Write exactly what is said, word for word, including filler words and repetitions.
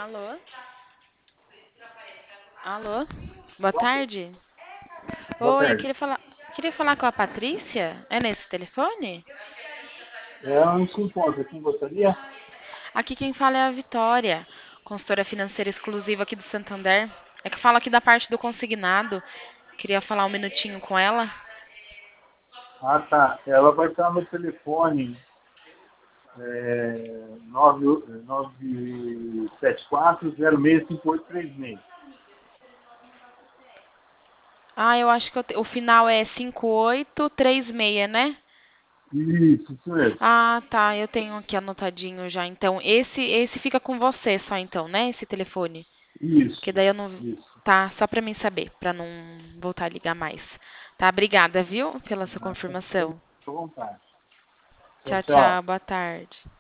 Alô? Alô? Boa Pronto? tarde. Boa Oi, eu tarde. queria falar, queria falar com a Patrícia. É nesse telefone? Ela não se encontra. Quem gostaria? Aqui quem fala é a Vitória, consultora financeira exclusiva aqui do Santander. É que fala aqui da parte do consignado. Queria falar um minutinho com ela. Ah, tá. Ela vai estar no telefone é, nove sete quatro zero seis cinco oito três seis. Ah, eu acho que eu te- o final é cinco oito três seis, né? Isso, isso mesmo. Ah, tá. Eu tenho aqui anotadinho já. Então, esse esse fica com você só então, né? Esse telefone. Que Isso, daí eu não. isso. Tá, só pra mim saber, pra não voltar a ligar mais. Tá, obrigada, viu, pela sua Ah, fica fica confirmação. à vontade. Tchau, Tchau, tchau. tchau, boa tarde.